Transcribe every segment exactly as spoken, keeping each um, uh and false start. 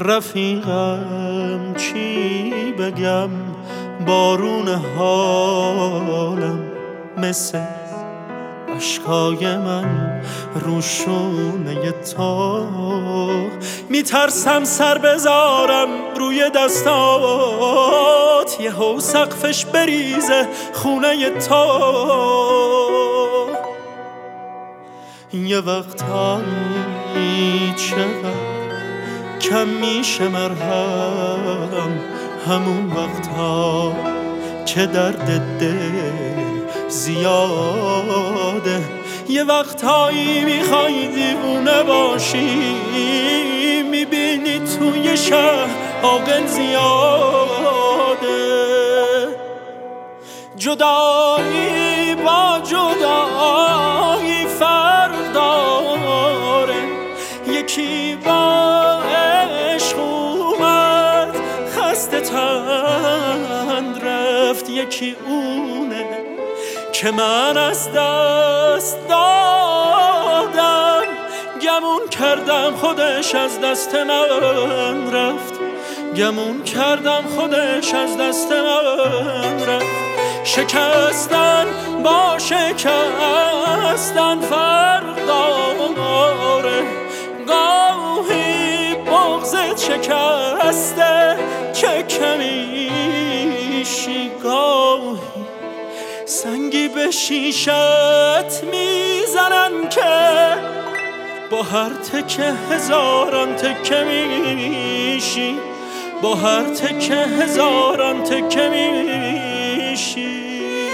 رفیقم چی بگم، بارون حالم مثل اشکای من روشونه تو. میترسم سر بذارم روی دستات، یه هو سقفش بریزه خونه تو. یه وقتایی چقدر کم میشه مرهم، همون وقتا که درد دل زیاده. یه وقتایی میخوای دیوونه باشی، میبینی توی شهر عاقل زیاده. جدایی با جدایی فرق داره، یکی با عشق اومد خسته تن رفت، یکی اونه که من از دست دادم. گمون کردم خودش از دست من رفت، گمون کردم خودش از دست من رفت. شکستن با شکستن فرق داره، گاهی بغضت شکسته که کمیشی، گاهی سنگی به شیشت میزنن که با هر تکه هزاران تکه میشی، با هر تکه هزاران تکه میشی.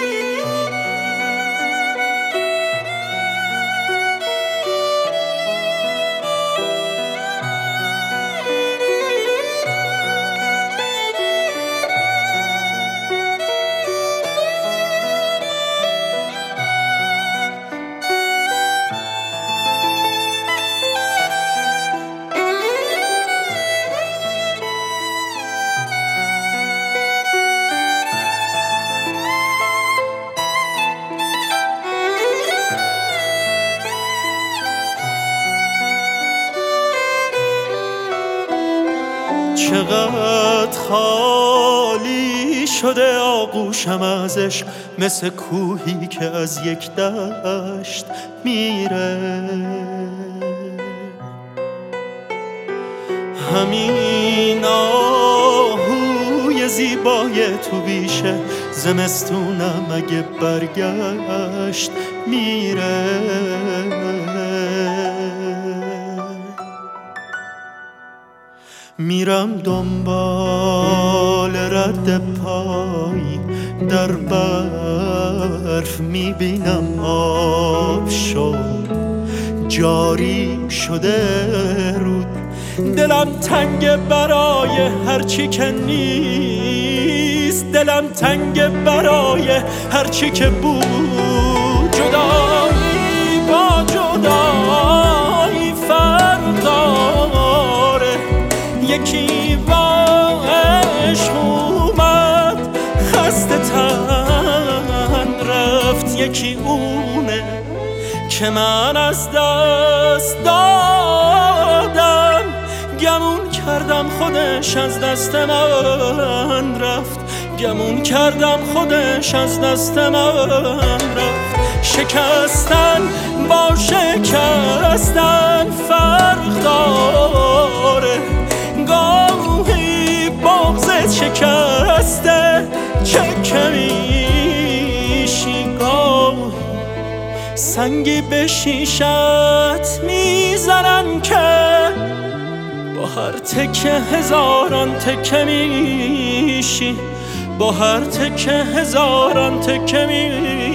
چقدر خالی شده آغوشم ازش، مثل کوهی که از یک دشت میره. همین آهوی زیبای تو بیشه، زمستونم اگه برگشت میره. میرم دنبال رد پای در برف، میبینم آب شد جاری شده رود. دلم تنگ برای هرچی که نیست، دلم تنگ برای هرچی که بود. جدایی با جدایی فرق داره، یکی با عشق اومد خسته تن رفت، یکی اونه که من از دست دادم. گمون کردم خودش از دست من رفت، گمون کردم خودش از دست من رفت. شکستن با شکستن فرق داره، گاهی بغضت شکسته چه کمیشی، گاهی سنگی به شیشت میزنن که با هر تکه هزاران تکه میشی، با هر تکه هزاران تکه میشی.